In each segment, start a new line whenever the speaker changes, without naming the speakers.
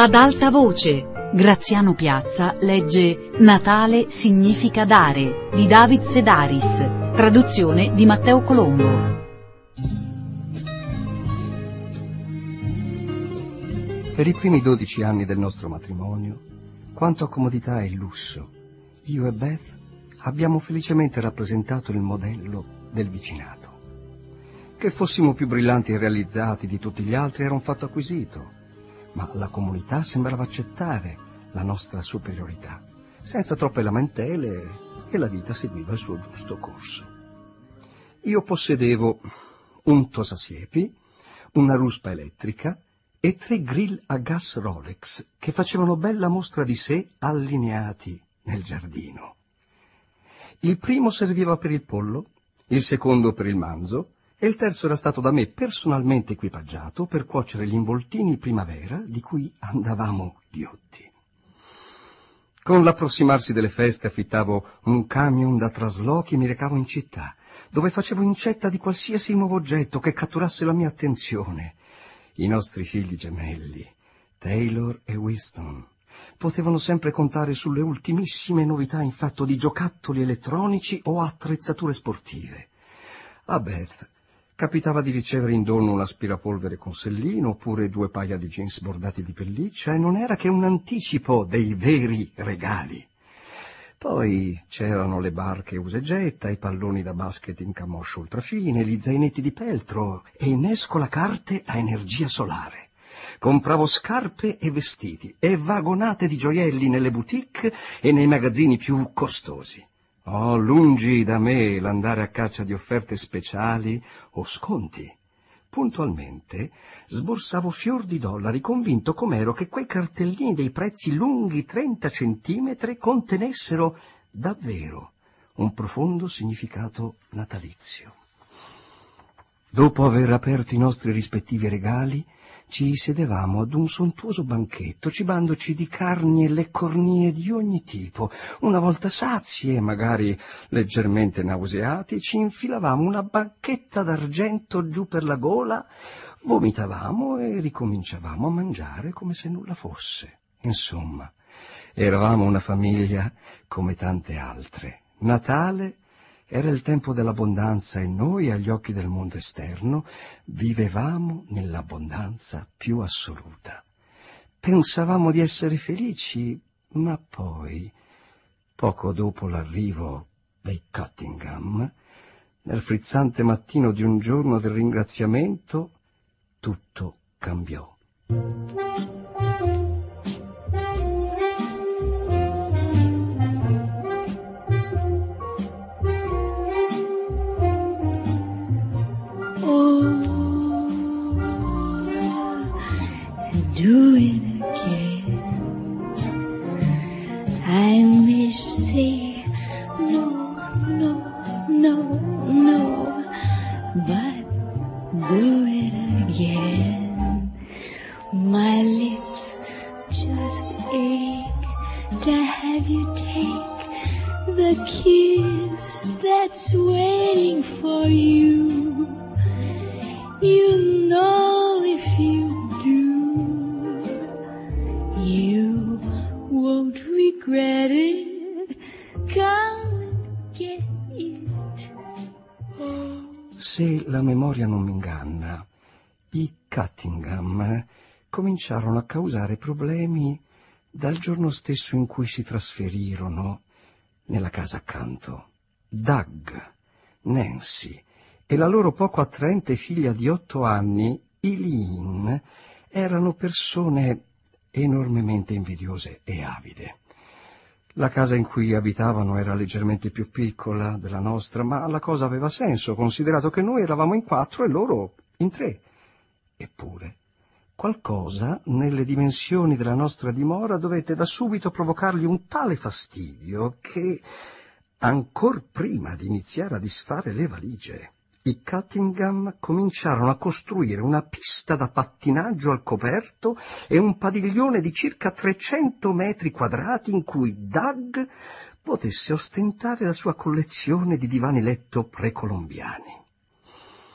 Ad alta voce, Graziano Piazza legge Natale significa dare, di David Sedaris, traduzione di Matteo Colombo.
Per i primi 12 anni del nostro matrimonio, quanto a comodità e lusso, io e Beth abbiamo felicemente rappresentato il modello del vicinato. Che fossimo più brillanti e realizzati di tutti gli altri era un fatto acquisito, ma la comunità sembrava accettare la nostra superiorità, senza troppe lamentele, e la vita seguiva il suo giusto corso. Io possedevo un tosasiepi, una ruspa elettrica e 3 grill a gas Rolex che facevano bella mostra di sé allineati nel giardino. Il primo serviva per il pollo, il secondo per il manzo e il terzo era stato da me personalmente equipaggiato per cuocere gli involtini primavera di cui andavamo ghiotti. Con l'approssimarsi delle feste affittavo un camion da traslochi e mi recavo in città, dove facevo incetta di qualsiasi nuovo oggetto che catturasse la mia attenzione. I nostri figli gemelli, Taylor e Winston, potevano sempre contare sulle ultimissime novità in fatto di giocattoli elettronici o attrezzature sportive. A Beth capitava di ricevere in dono un aspirapolvere con sellino oppure 2 paia di jeans bordati di pelliccia e non era che un anticipo dei veri regali. Poi c'erano le barche usa e getta, i palloni da basket in camoscio ultrafine, gli zainetti di peltro e i mescolacarte a energia solare. Compravo scarpe e vestiti e vagonate di gioielli nelle boutique e nei magazzini più costosi. Oh, lungi da me l'andare a caccia di offerte speciali o sconti. Puntualmente sborsavo fior di dollari, convinto com'ero che quei cartellini dei prezzi lunghi 30 centimetri contenessero davvero un profondo significato natalizio. Dopo aver aperto i nostri rispettivi regali, ci sedevamo ad un sontuoso banchetto, cibandoci di carni e leccornie di ogni tipo. Una volta sazi e magari leggermente nauseati, ci infilavamo una bacchetta d'argento giù per la gola, vomitavamo e ricominciavamo a mangiare come se nulla fosse. Insomma, eravamo una famiglia come tante altre. Natale era il tempo dell'abbondanza e noi, agli occhi del mondo esterno, vivevamo nell'abbondanza più assoluta. Pensavamo di essere felici, ma poi, poco dopo l'arrivo dei Cottingham, nel frizzante mattino di un giorno del ringraziamento, tutto cambiò.
Do it again. I may say no, no, no, no, but do it again. My lips just ache to have you take the kiss that's waiting for you. You know if you you won't regret it. Come and get it. Oh.
Se la memoria non mi inganna, i Cottingham cominciarono a causare problemi dal giorno stesso in cui si trasferirono nella casa accanto. Doug, Nancy e la loro poco attraente figlia di 8 anni, Eileen, erano persone enormemente invidiose e avide. La casa in cui abitavano era leggermente più piccola della nostra, ma la cosa aveva senso, considerato che noi eravamo in 4 e loro in 3. Eppure, qualcosa nelle dimensioni della nostra dimora dovette da subito provocargli un tale fastidio che, ancor prima di iniziare a disfare le valigie, i Cottingham cominciarono a costruire una pista da pattinaggio al coperto e un padiglione di circa 300 metri quadrati in cui Doug potesse ostentare la sua collezione di divani letto precolombiani.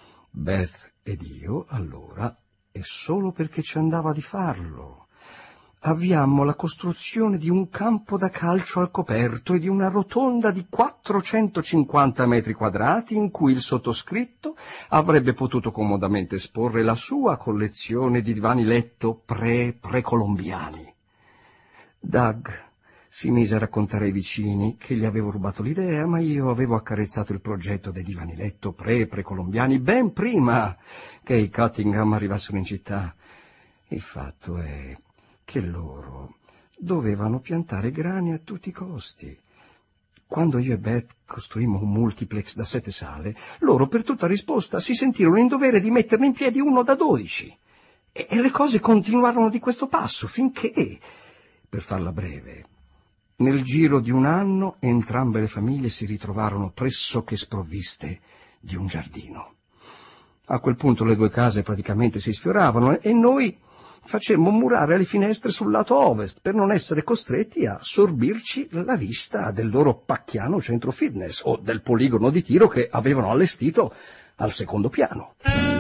Beth ed io, allora, e solo perché ci andava di farlo, avviammo la costruzione di un campo da calcio al coperto e di una rotonda di 450 metri quadrati in cui il sottoscritto avrebbe potuto comodamente esporre la sua collezione di divani letto precolombiani. Doug si mise a raccontare ai vicini che gli avevo rubato l'idea, ma io avevo accarezzato il progetto dei divani letto precolombiani ben prima che i Cottingham arrivassero in città. Il fatto è che loro dovevano piantare grani a tutti i costi. Quando io e Beth costruimmo un multiplex da 7 sale, loro per tutta risposta si sentirono in dovere di metterne in piedi uno da 12. E le cose continuarono di questo passo finché, per farla breve, nel giro di un anno entrambe le famiglie si ritrovarono pressoché sprovviste di un giardino. A quel punto le 2 case praticamente si sfioravano e noi facemmo murare le finestre sul lato ovest per non essere costretti a sorbirci la vista del loro pacchiano centro fitness o del poligono di tiro che avevano allestito al secondo piano.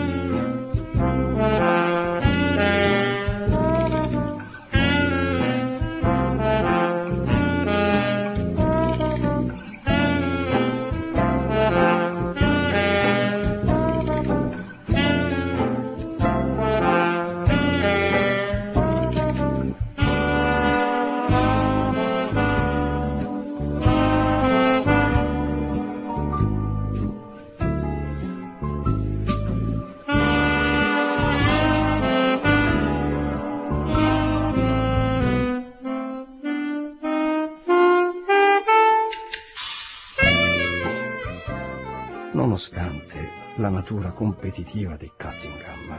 Nonostante la natura competitiva dei Cottingham,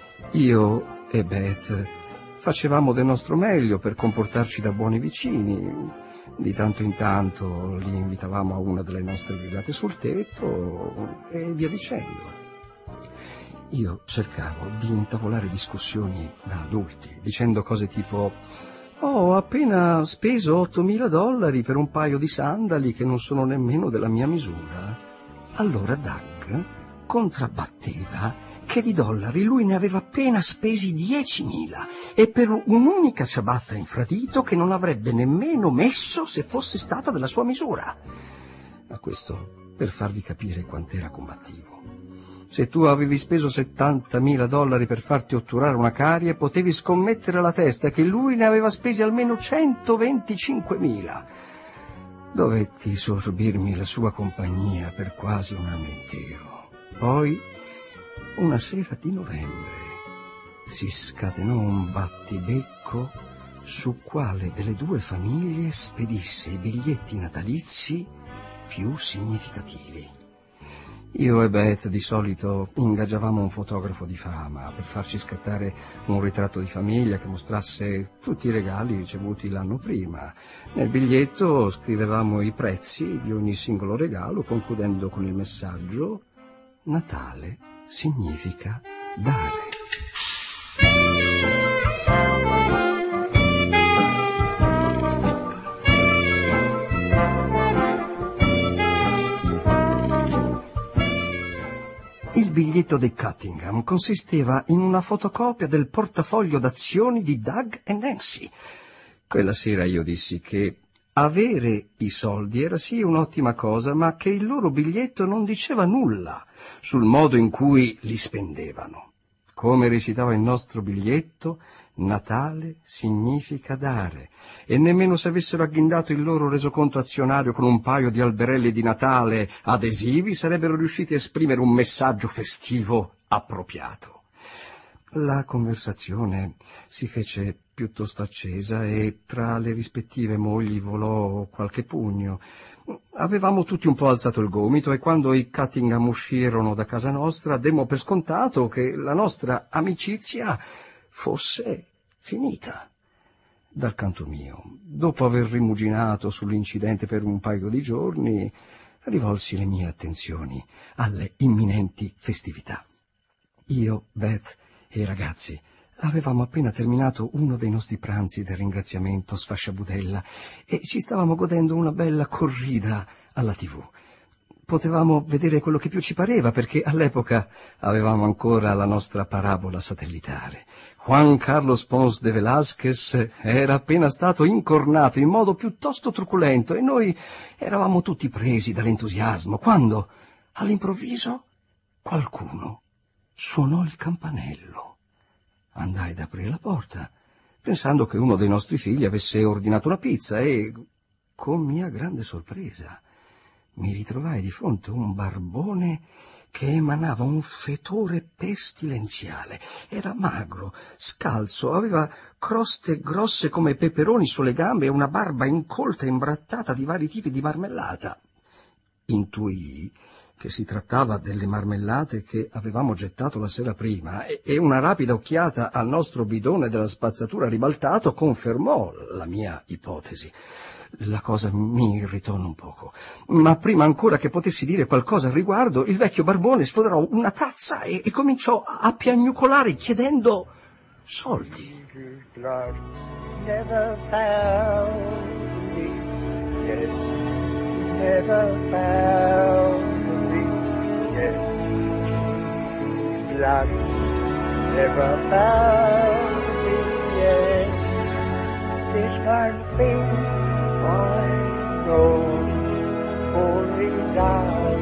io e Beth facevamo del nostro meglio per comportarci da buoni vicini. Di tanto in tanto li invitavamo a una delle nostre brigate sul tetto e via dicendo. Io cercavo di intavolare discussioni da adulti, dicendo cose tipo: «Ho appena speso $8.000 per un paio di sandali che non sono nemmeno della mia misura». Allora Doug contrabbatteva che di dollari lui ne aveva appena spesi 10.000 e per un'unica ciabatta infradito che non avrebbe nemmeno messo se fosse stata della sua misura. Ma questo per farvi capire quant'era combattivo. Se tu avevi speso $70.000 per farti otturare una carie, potevi scommettere la testa che lui ne aveva spesi almeno 125.000. Dovetti sorbirmi la sua compagnia per quasi un anno intero. Poi, una sera di novembre, si scatenò un battibecco su quale delle 2 famiglie spedisse i biglietti natalizi più significativi. Io e Beth di solito ingaggiavamo un fotografo di fama per farci scattare un ritratto di famiglia che mostrasse tutti i regali ricevuti l'anno prima. Nel biglietto scrivevamo i prezzi di ogni singolo regalo, concludendo con il messaggio: Natale significa dare. Il biglietto dei Cottingham consisteva in una fotocopia del portafoglio d'azioni di Doug e Nancy. Quella sera io dissi che avere i soldi era sì un'ottima cosa, ma che il loro biglietto non diceva nulla sul modo in cui li spendevano. Come recitava il nostro biglietto, Natale significa dare, e nemmeno se avessero agghindato il loro resoconto azionario con un paio di alberelli di Natale adesivi sarebbero riusciti a esprimere un messaggio festivo appropriato. La conversazione si fece piuttosto accesa e tra le rispettive mogli volò qualche pugno. Avevamo tutti un po' alzato il gomito e quando i Cottingham uscirono da casa nostra demmo per scontato che la nostra amicizia fosse finita. Dal canto mio, dopo aver rimuginato sull'incidente per un paio di giorni, rivolsi le mie attenzioni alle imminenti festività. Io, Beth e i ragazzi avevamo appena terminato uno dei nostri pranzi del ringraziamento sfasciabutella e ci stavamo godendo una bella corrida alla TV. Potevamo vedere quello che più ci pareva perché all'epoca avevamo ancora la nostra parabola satellitare. Juan Carlos Pons de Velázquez era appena stato incornato in modo piuttosto truculento e noi eravamo tutti presi dall'entusiasmo quando, all'improvviso, qualcuno suonò il campanello. Andai ad aprire la porta, pensando che uno dei nostri figli avesse ordinato una pizza e, con mia grande sorpresa, mi ritrovai di fronte a un barbone che emanava un fetore pestilenziale. Era magro, scalzo, aveva croste grosse come peperoni sulle gambe e una barba incolta e imbrattata di vari tipi di marmellata. Intuii che si trattava delle marmellate che avevamo gettato la sera prima e una rapida occhiata al nostro bidone della spazzatura ribaltato confermò la mia ipotesi. La cosa mi irritò un poco, ma prima ancora che potessi dire qualcosa al riguardo, il vecchio barbone sfoderò una tazza e cominciò a piagnucolare chiedendo soldi.
Never found me yet. Never found me yet. Blood never found me yet. This one thing I know, only God.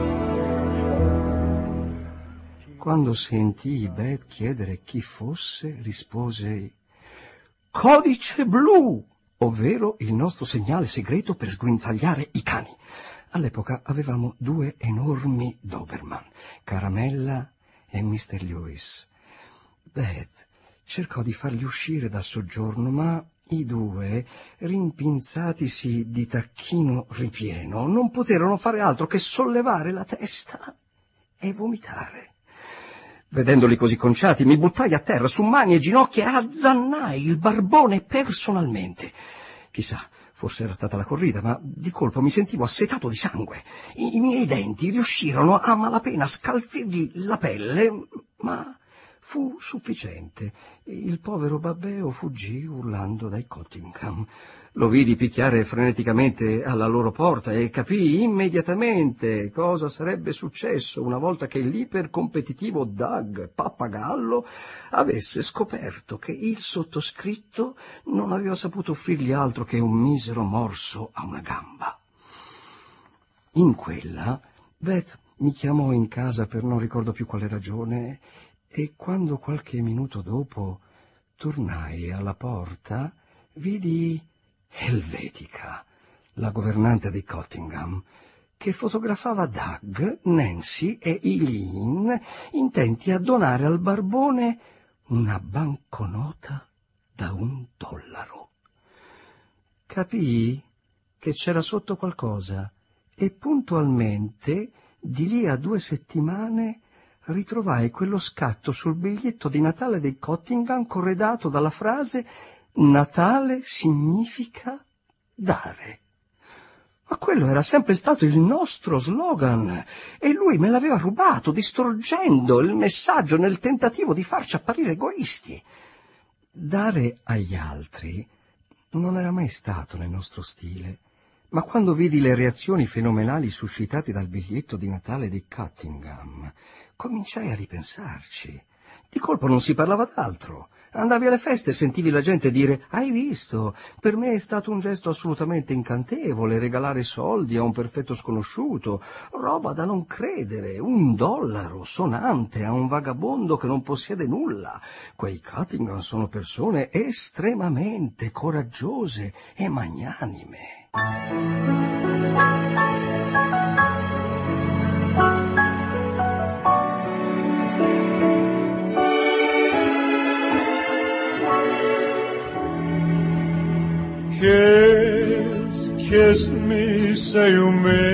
Quando sentii Beth chiedere chi fosse, rispose «Codice blu!», ovvero il nostro segnale segreto per sguinzagliare i cani. All'epoca avevamo 2 enormi Doberman, Caramella e Mr. Lewis. Beth cercò di farli uscire dal soggiorno, ma i 2, rimpinzatisi di tacchino ripieno, non poterono fare altro che sollevare la testa e vomitare. Vedendoli così conciati, mi buttai a terra su mani e ginocchia e azzannai il barbone personalmente. Chissà, forse era stata la corrida, ma di colpo mi sentivo assetato di sangue. I miei denti riuscirono a malapena a scalfirgli la pelle, ma fu sufficiente. Il povero babbeo fuggì urlando dai Cottingham. Lo vidi picchiare freneticamente alla loro porta e capii immediatamente cosa sarebbe successo una volta che l'ipercompetitivo Doug Pappagallo avesse scoperto che il sottoscritto non aveva saputo offrirgli altro che un misero morso a una gamba. In quella, Beth mi chiamò in casa per non ricordo più quale ragione e quando qualche minuto dopo tornai alla porta vidi Helvetica, la governante dei Cottingham, che fotografava Doug, Nancy e Eileen intenti a donare al barbone una banconota da $1. Capii che c'era sotto qualcosa e puntualmente di lì a 2 settimane ritrovai quello scatto sul biglietto di Natale dei Cottingham corredato dalla frase «Natale significa dare». Ma quello era sempre stato il nostro slogan e lui me l'aveva rubato, distorcendo il messaggio nel tentativo di farci apparire egoisti. Dare agli altri non era mai stato nel nostro stile, ma quando vidi le reazioni fenomenali suscitate dal biglietto di Natale di Cottingham, cominciai a ripensarci. Di colpo non si parlava d'altro. Andavi alle feste e sentivi la gente dire «Hai visto? Per me è stato un gesto assolutamente incantevole regalare soldi a un perfetto sconosciuto, roba da non credere, $1 sonante a un vagabondo che non possiede nulla. Quei Cottingham sono persone estremamente coraggiose e magnanime».
Kiss, kiss me, say you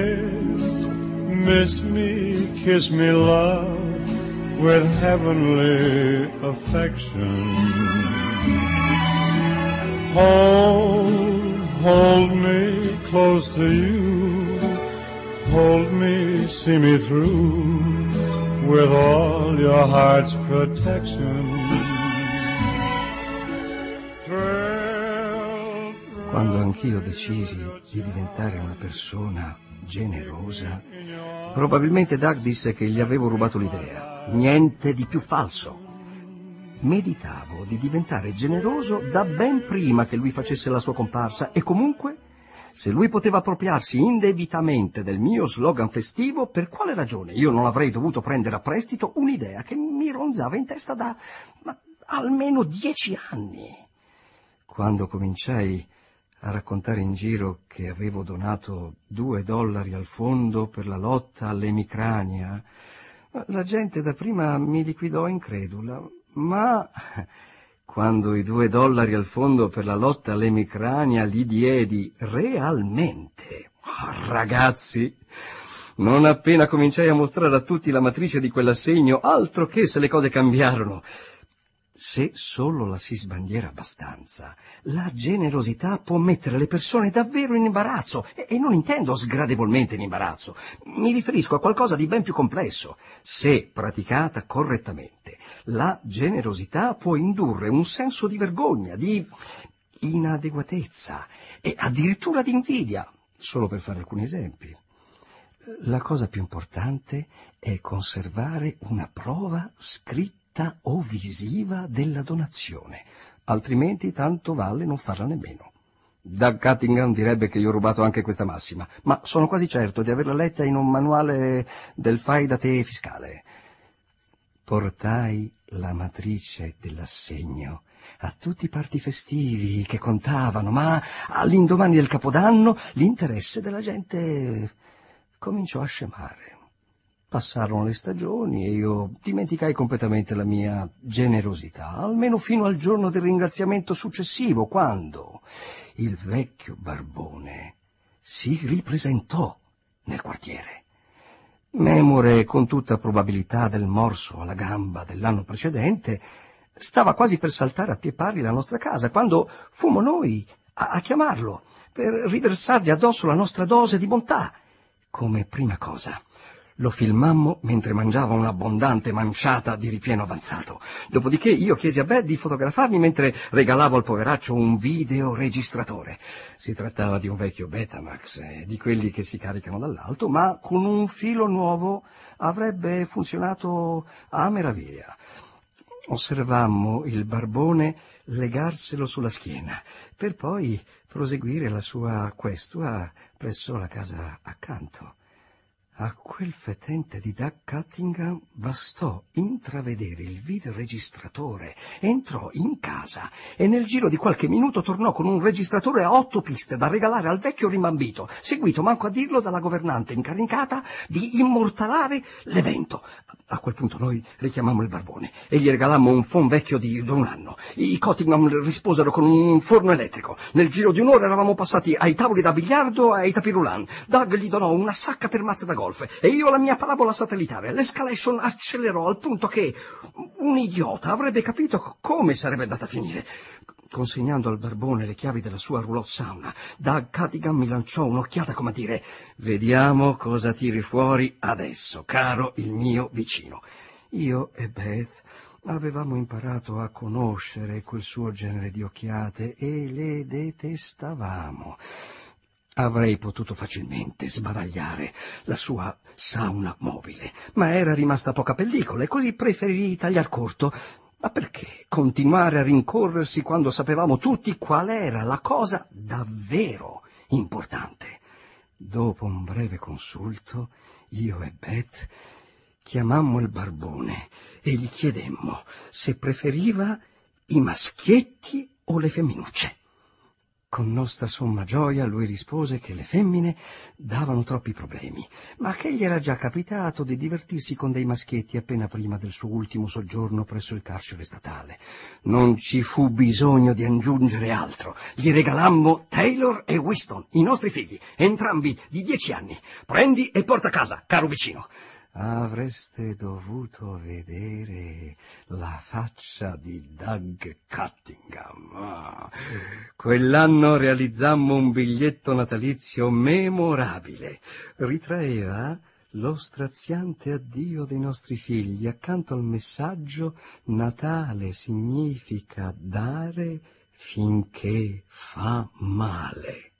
miss me, kiss me, love, with heavenly affection. Hold me close to you, hold me, see me through, with all your heart's protection.
Quando anch'io decisi di diventare una persona generosa, probabilmente Doug disse che gli avevo rubato l'idea. Niente di più falso. meditavo di diventare generoso da ben prima che lui facesse la sua comparsa e comunque, se lui poteva appropriarsi indebitamente del mio slogan festivo, per quale ragione io non avrei dovuto prendere a prestito un'idea che mi ronzava in testa da almeno 10 anni? Quando cominciai a raccontare in giro che avevo donato $2 al fondo per la lotta all'emicrania, la gente dapprima mi liquidò incredula, ma quando i $2 al fondo per la lotta all'emicrania li diedi realmente, ragazzi, non appena cominciai a mostrare a tutti la matrice di quell'assegno, altro che se le cose cambiarono. Se solo la si sbandiera abbastanza, la generosità può mettere le persone davvero in imbarazzo, e non intendo sgradevolmente in imbarazzo, mi riferisco a qualcosa di ben più complesso. Se praticata correttamente, la generosità può indurre un senso di vergogna, di inadeguatezza e addirittura di invidia, solo per fare alcuni esempi. La cosa più importante è conservare una prova scritta o visiva della donazione, altrimenti tanto vale non farla nemmeno. Doug Cunningham direbbe che io ho rubato anche questa massima, ma sono quasi certo di averla letta in un manuale del fai da te fiscale. Portai la matrice dell'assegno a tutti i party festivi che contavano, ma all'indomani del Capodanno l'interesse della gente cominciò a scemare. Passarono le stagioni e io dimenticai completamente la mia generosità, almeno fino al giorno del ringraziamento successivo, quando il vecchio barbone si ripresentò nel quartiere. Memore con tutta probabilità del morso alla gamba dell'anno precedente, stava quasi per saltare a piè pari la nostra casa, quando fummo noi a chiamarlo per riversargli addosso la nostra dose di bontà. Come prima cosa lo filmammo mentre mangiava un'abbondante manciata di ripieno avanzato. Dopodiché io chiesi a Beth di fotografarmi mentre regalavo al poveraccio un videoregistratore. Si trattava di un vecchio Betamax, di quelli che si caricano dall'alto, ma con un filo nuovo avrebbe funzionato a meraviglia. Osservammo il barbone legarselo sulla schiena, per poi proseguire la sua questua presso la casa accanto. A quel fetente di Doug Cunningham bastò intravedere il videoregistratore, entrò in casa e nel giro di qualche minuto tornò con un registratore a 8 piste da regalare al vecchio rimambito, seguito, manco a dirlo, dalla governante incaricata di immortalare l'evento. A quel punto noi richiamammo il barbone e gli regalammo un phon vecchio di 1 anno. I Cunningham risposero con un forno elettrico. Nel giro di un'ora eravamo passati ai tavoli da biliardo e ai tapis roulant. Doug gli donò una sacca per mazze da golf e io la mia parabola satellitare. L'escalation accelerò al punto che un idiota avrebbe capito come sarebbe andata a finire. Consegnando al barbone le chiavi della sua roulotte sauna, Doug Cunningham mi lanciò un'occhiata come a dire: «Vediamo cosa tiri fuori adesso, caro il mio vicino». Io e Beth avevamo imparato a conoscere quel suo genere di occhiate e le detestavamo. Avrei potuto facilmente sbaragliare la sua sauna mobile, ma era rimasta poca pellicola e così preferii tagliar corto. Ma perché continuare a rincorrersi quando sapevamo tutti qual era la cosa davvero importante? Dopo un breve consulto, io e Beth chiamammo il barbone e gli chiedemmo se preferiva i maschietti o le femminucce. Con nostra somma gioia lui rispose che le femmine davano troppi problemi, ma che gli era già capitato di divertirsi con dei maschietti appena prima del suo ultimo soggiorno presso il carcere statale. Non ci fu bisogno di aggiungere altro. Gli regalammo Taylor e Winston, i nostri figli, entrambi di 10 anni. Prendi e porta a casa, caro vicino. Avreste dovuto vedere la faccia di Doug Cunningham. Quell'anno realizzammo un biglietto natalizio memorabile. Ritraeva lo straziante addio dei nostri figli accanto al messaggio: Natale significa dare finché fa male.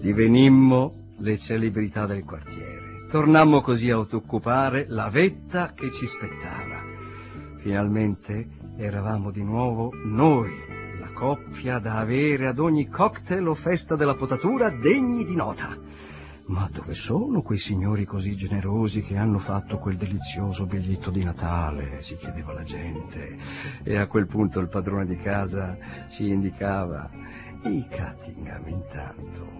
Divenimmo le celebrità del quartiere. Tornammo così a occupare la vetta che ci spettava. Finalmente eravamo di nuovo noi, la coppia da avere ad ogni cocktail o festa della potatura degni di nota. Ma dove sono quei signori così generosi che hanno fatto quel delizioso biglietto di Natale? Si chiedeva la gente. E a quel punto il padrone di casa ci indicava. I Cuttingham intanto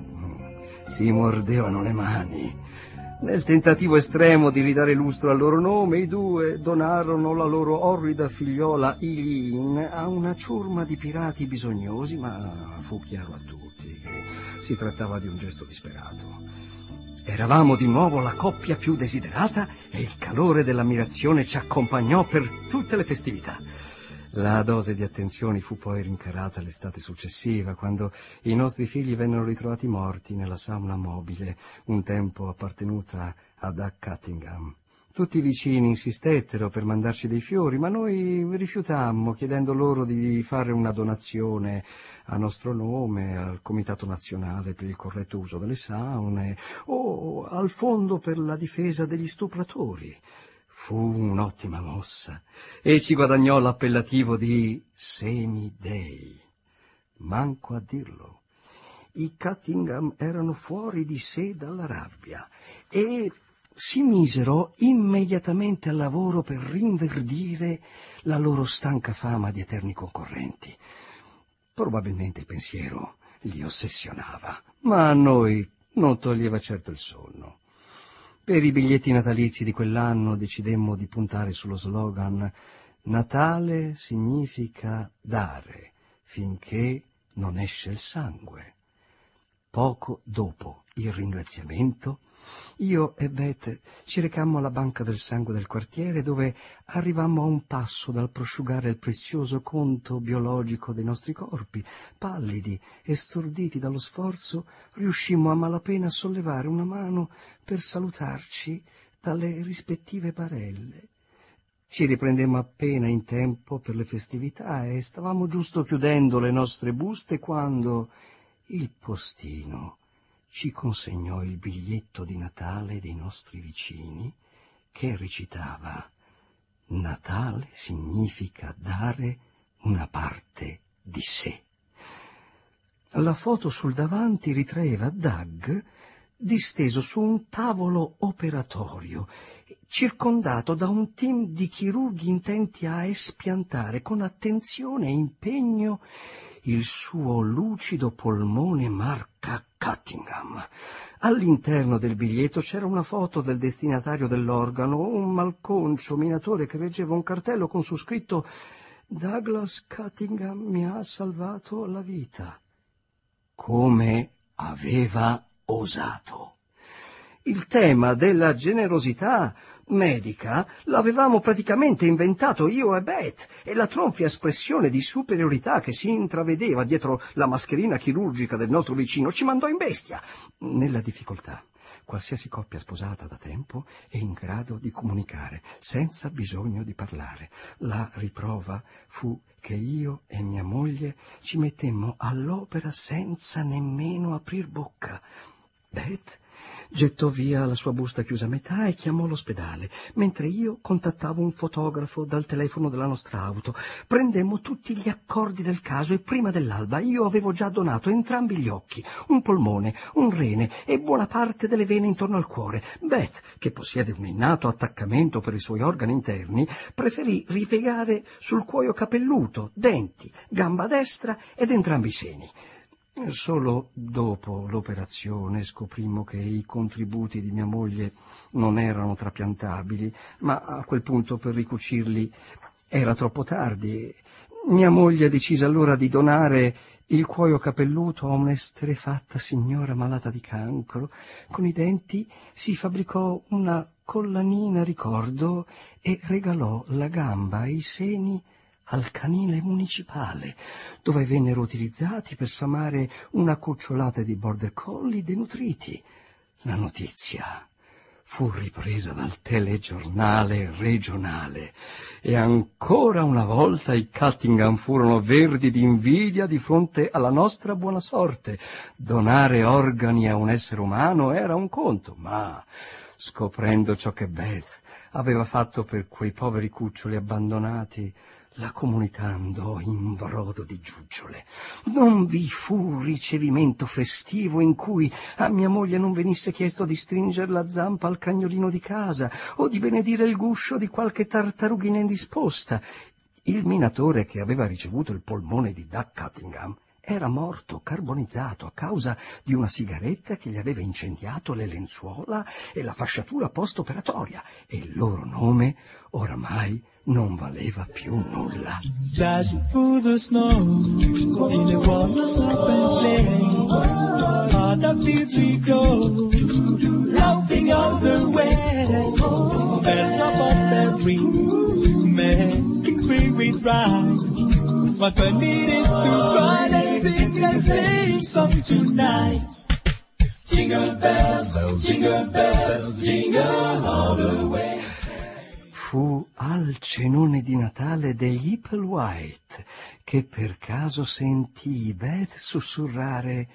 si mordevano le mani. Nel tentativo estremo di ridare lustro al loro nome, i due donarono la loro orrida figliola Eileen a una ciurma di pirati bisognosi, ma fu chiaro a tutti che si trattava di un gesto disperato. Eravamo di nuovo la coppia più desiderata e il calore dell'ammirazione ci accompagnò per tutte le festività. La dose di attenzioni fu poi rincarata l'estate successiva, quando i nostri figli vennero ritrovati morti nella sauna mobile, un tempo appartenuta ad Doug Cuttingham. Tutti i vicini insistettero per mandarci dei fiori, ma noi rifiutammo, chiedendo loro di fare una donazione a nostro nome al Comitato Nazionale per il corretto uso delle saune o al Fondo per la difesa degli stupratori. Fu un'ottima mossa e ci guadagnò l'appellativo di Semidei. Manco a dirlo. I Cuttingham erano fuori di sé dalla rabbia e si misero immediatamente al lavoro per rinverdire la loro stanca fama di eterni concorrenti. Probabilmente il pensiero li ossessionava, ma a noi non toglieva certo il sonno. Per i biglietti natalizi di quell'anno decidemmo di puntare sullo slogan «Natale significa dare finché non esce il sangue». Poco dopo il ringraziamento, io e Beth ci recammo alla banca del sangue del quartiere, dove arrivammo a un passo dal prosciugare il prezioso conto biologico dei nostri corpi. Pallidi e storditi dallo sforzo, riuscimmo a malapena a sollevare una mano per salutarci dalle rispettive barelle. Ci riprendemmo appena in tempo per le festività e stavamo giusto chiudendo le nostre buste quando il postino ci consegnò il biglietto di Natale dei nostri vicini che recitava «Natale significa dare una parte di sé». La foto sul davanti ritraeva Doug disteso su un tavolo operatorio, circondato da un team di chirurghi intenti a espiantare con attenzione e impegno il suo lucido polmone marca Cuttingham. All'interno del biglietto c'era una foto del destinatario dell'organo, un malconcio minatore che reggeva un cartello con su scritto «Douglas Cuttingham mi ha salvato la vita». Come aveva osato! Il tema della generosità medica l'avevamo praticamente inventato io e Beth, e la tronfia espressione di superiorità che si intravedeva dietro la mascherina chirurgica del nostro vicino ci mandò in bestia. Nella difficoltà, qualsiasi coppia sposata da tempo è in grado di comunicare senza bisogno di parlare. La riprova fu che io e mia moglie ci mettemmo all'opera senza nemmeno aprir bocca. Beth gettò via la sua busta chiusa a metà e chiamò l'ospedale, mentre io contattavo un fotografo dal telefono della nostra auto. Prendemmo tutti gli accordi del caso e prima dell'alba io avevo già donato entrambi gli occhi, un polmone, un rene e buona parte delle vene intorno al cuore. Beth, che possiede un innato attaccamento per i suoi organi interni, preferì ripiegare sul cuoio capelluto, denti, gamba destra ed entrambi i seni. Solo dopo l'operazione scoprimmo che i contributi di mia moglie non erano trapiantabili, ma a quel punto per ricucirli era troppo tardi. Mia moglie decise allora di donare il cuoio capelluto a un'esterefatta signora malata di cancro. Con i denti si fabbricò una collanina ricordo e regalò la gamba e i seni al canile municipale, dove vennero utilizzati per sfamare una cucciolata di border collie denutriti. La notizia fu ripresa dal telegiornale regionale e ancora una volta i Cuttingham furono verdi di invidia di fronte alla nostra buona sorte. Donare organi a un essere umano era un conto, ma scoprendo ciò che Beth aveva fatto per quei poveri cuccioli abbandonati, la comunità andò in brodo di giuggiole. Non vi fu ricevimento festivo in cui a mia moglie non venisse chiesto di stringere la zampa al cagnolino di casa o di benedire il guscio di qualche tartarughina indisposta. Il minatore che aveva ricevuto il polmone di Duck Cuttingham era morto carbonizzato a causa di una sigaretta che gli aveva incendiato le lenzuola e la fasciatura post-operatoria, e il loro nome oramai non valeva più nulla.
Dashing through the snow in a wondrous open sleigh, on the fields we go, laughing all the way. Bells above the ring, making free with ride. What fun it is to ride and sing a sleigh song tonight. Jingle bells, jingle bells, jingle all the way.
Fu al cenone di Natale degli Applewhite che per caso sentì Beth sussurrare: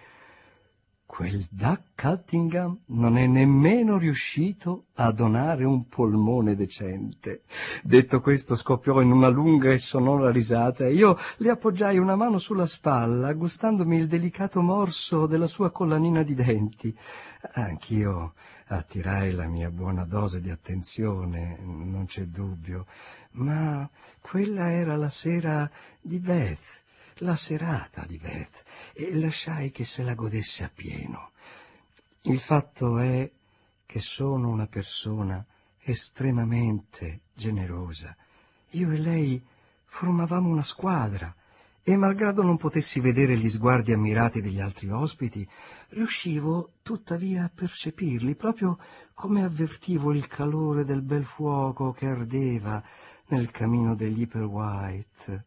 quel Duck Cuttingham non è nemmeno riuscito a donare un polmone decente. Detto questo scoppiò in una lunga e sonora risata e io le appoggiai una mano sulla spalla, gustandomi il delicato morso della sua collanina di denti. Anch'io attirai la mia buona dose di attenzione, non c'è dubbio, ma quella era la sera di Beth, la serata di Beth, e lasciai che se la godesse appieno. Il fatto è che sono una persona estremamente generosa. Io e lei formavamo una squadra e, malgrado non potessi vedere gli sguardi ammirati degli altri ospiti, riuscivo tuttavia a percepirli, proprio come avvertivo il calore del bel fuoco che ardeva nel camino degli Applewhite.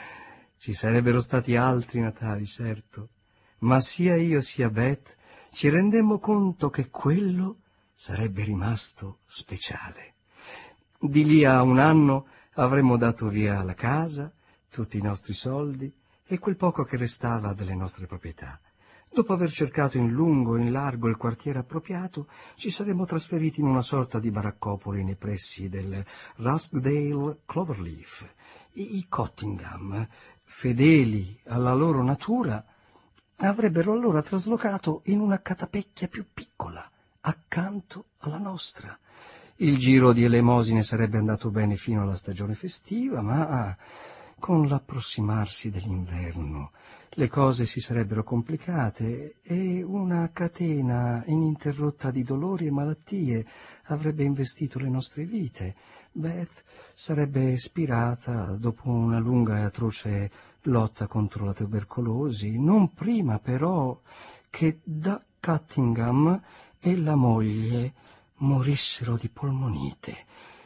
Ci sarebbero stati altri Natali, certo, ma sia io sia Beth ci rendemmo conto che quello sarebbe rimasto speciale. Di lì a un anno avremmo dato via la casa, tutti i nostri soldi e quel poco che restava delle nostre proprietà. Dopo aver cercato in lungo e in largo il quartiere appropriato, ci saremmo trasferiti in una sorta di baraccopoli nei pressi del Ruskdale Cloverleaf. I Cuttingham, fedeli alla loro natura, avrebbero allora traslocato in una catapecchia più piccola, accanto alla nostra. Il giro di elemosine sarebbe andato bene fino alla stagione festiva, ma con l'approssimarsi dell'inverno le cose si sarebbero complicate e una catena ininterrotta di dolori e malattie avrebbe investito le nostre vite. Beth sarebbe spirata dopo una lunga e atroce lotta contro la tubercolosi, non prima però che Duck Cuttingham e la moglie morissero di polmonite.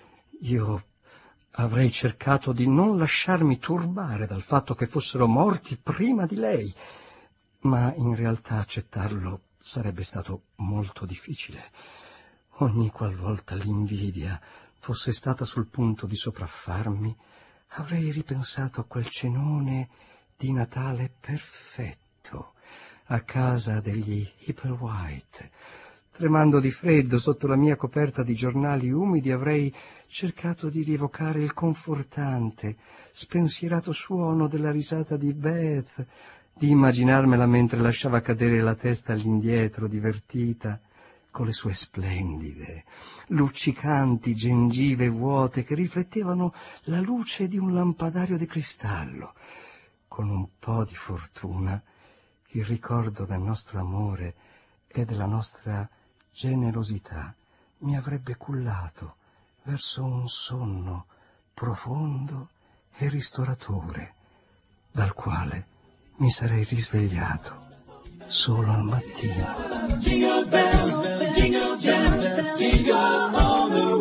Io avrei cercato di non lasciarmi turbare dal fatto che fossero morti prima di lei, ma in realtà accettarlo sarebbe stato molto difficile. Ogni qualvolta l'invidia fosse stata sul punto di sopraffarmi, avrei ripensato a quel cenone di Natale perfetto a casa degli Applewhite. Tremando di freddo sotto la mia coperta di giornali umidi, avrei cercato di rievocare il confortante, spensierato suono della risata di Beth, di immaginarmela mentre lasciava cadere la testa all'indietro, divertita, con le sue splendide, luccicanti gengive vuote che riflettevano la luce di un lampadario di cristallo. Con un po' di fortuna, il ricordo del nostro amore e della nostra generosità mi avrebbe cullato verso un sonno profondo e ristoratore, dal quale mi sarei risvegliato solo al mattino.
Jingle bells, jingle bells, jingle all the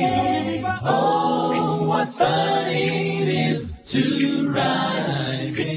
way. Oh, what fun it is to ride